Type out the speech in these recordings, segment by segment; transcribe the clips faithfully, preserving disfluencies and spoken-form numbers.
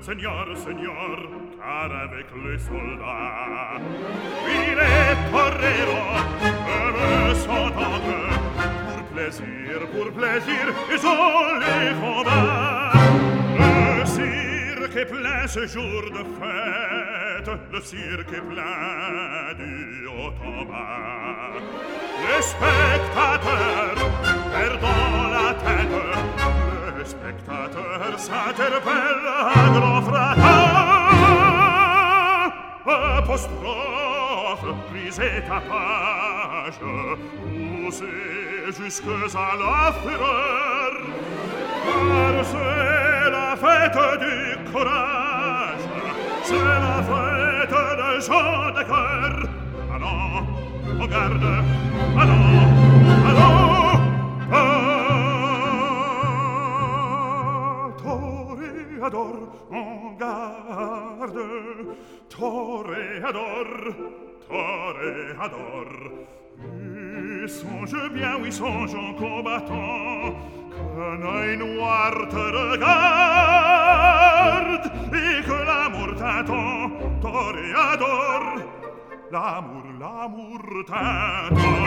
Seigneur, Seigneur, car avec les soldats, oui, les toreros peuvent s'entendre. Pour plaisir, pour plaisir, ils ont les combats. Le cirque est plein ce jour de fête, le cirque est plein du haut en bas. Les spectateurs perdant la tête, les spectateurs s'interpellent à grand fracas. Apostrophe, brisez ta page, poussez jusque à la fureur, car c'est la fête du courage, c'est la fête des gens de cœur. Allons, on garde, allons, allons, toréador, on garde, toréador, toréador. Oui, songe bien, oui, songe en combattant, qu'un œil noir te regarde et que l'amour t'attend, toréador, l'amour, l'amour t'attend.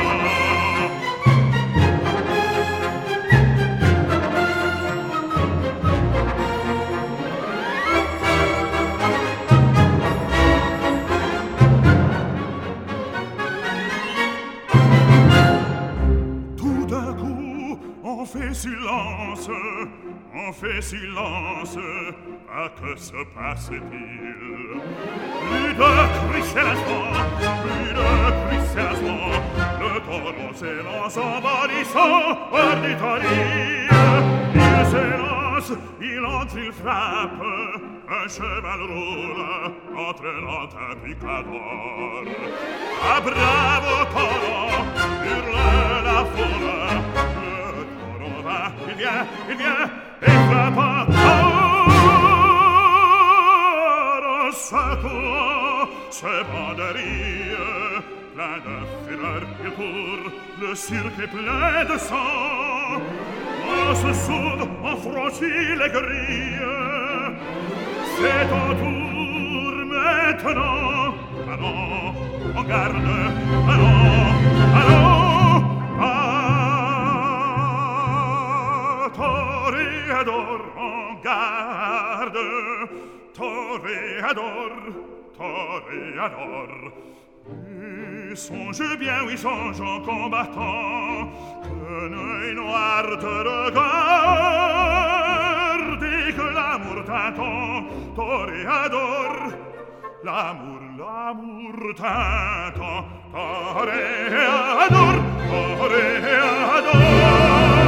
On fait silence, on fait silence, à que se passe-t-il? Plus de cris s'élancement, plus de cris s'élancement, le taureau s'élance en bannissant hors du taris. Il s'élance, il entre, il frappe, un cheval roule, entraînant un picador. Ah, bravo taureau, hurle la foule, il vient, il vient, et frappe encore. En secouant ses banderilles, plein de fureur, il court, le cirque est plein de sang. On se soude, on franchit les grilles, c'est ton tour maintenant. Allons, on garde, allons, allons, toréador, en garde, toréador, toréador. Oui, songe bien, oui, songe en combattant, qu'un œil noir te regarde et que l'amour t'attend, toréador, l'amour, l'amour t'attend, toréador, toréador.